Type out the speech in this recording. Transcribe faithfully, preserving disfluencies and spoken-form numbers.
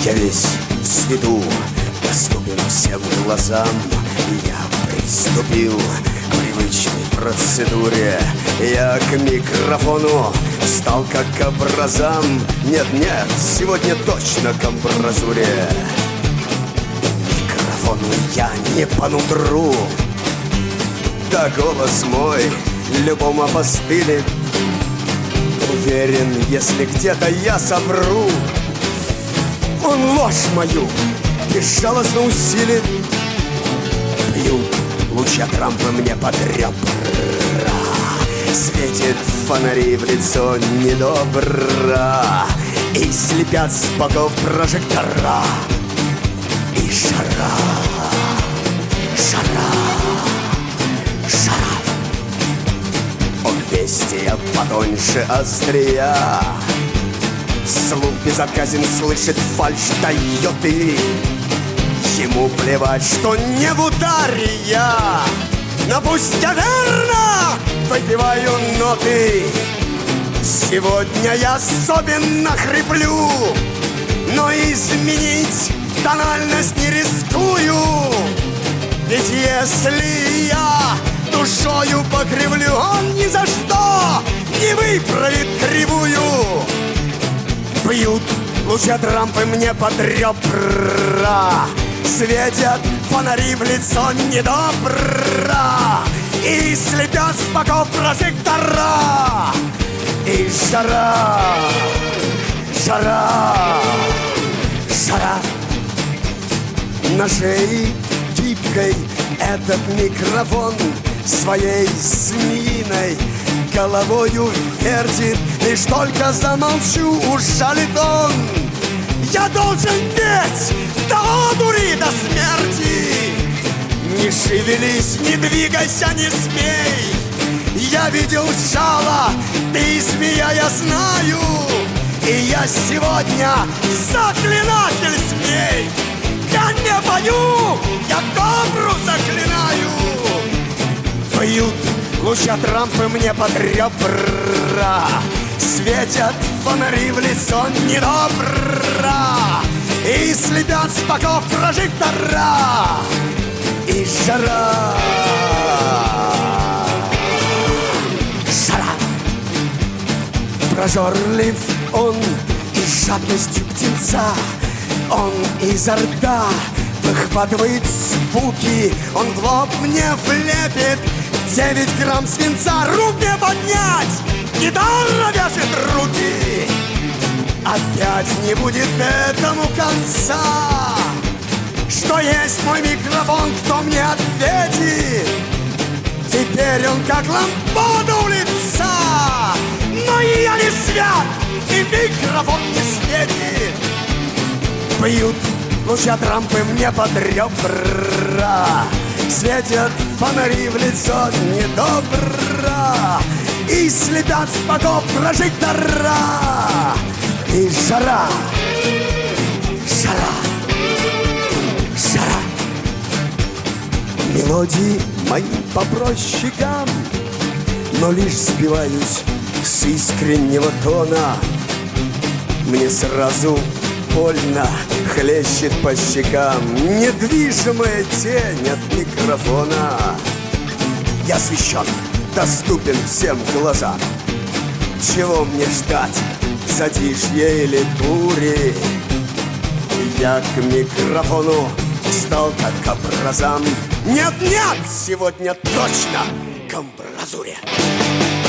Я весь в свету, доступен всем глазам. Я приступил к привычной процедуре. Я к микрофону стал как к образам. Нет-нет, сегодня точно к амбразуре. Микрофону я не по нутру. Да голос мой любому опостылит. Уверен, если где-то я совру, он ложь мою безжалостно усилит. Бьют лучи Трампа мне под ребра. Светит фонари в лицо недобро. И слепят с боков прожектора. И жара, жара, жара. Он бестия потоньше острия. Слух безотказен, слышит фальшь Тойоты. Ему плевать, что не в ударе я. Но пусть я верно выпиваю ноты. Сегодня я особенно хриплю, но изменить тональность не рискую. Ведь если я душою покривлю, он ни за что не выправит кривую. Бьют лучи Трампа мне под ребра. Светят фонари в лицо недобро. И слепят с боков прожектора. И жара, жара, жара. На шее гибкой этот микрофон своей змеиной головою вертит. Лишь только замолчу, ужалит он. Я должен петь до одури, до смерти. Не шевелись, не двигайся, не смей. Я видел жало, ты змея, я знаю. И я сегодня заклинатель змей. Я не пою, я кобру заклинаю. Бьют лучи Трампа мне под ребра. Светят фонари в лицо недобро. И слепят с боков прожектора. И жара, жара. Прожорлив он и жадностью птенца. Он изо рта выхватывает звуки. Он в лоб мне влепит девять грамм свинца. Руки поднять, гитара вяжет руки. Опять не будет этому конца. Что есть мой микрофон, кто мне ответит? Теперь он как лампада у лица. Но и я не свят, и микрофон не светит. Бьют лучи Трампа мне под ребра. Светят фонари в лицо недобро. И слепят с боков прожектора. И жара, жара, жара. Мелодии мои попроще гам, но лишь сбиваюсь с искреннего тона. Мне сразу больно хлещет по щекам недвижимая тень от микрофона. Я освещен, доступен всем глазам. Чего мне ждать, затишья или бури? Я к микрофону стал как к образам. Нет-нет, сегодня точно к амбразуре.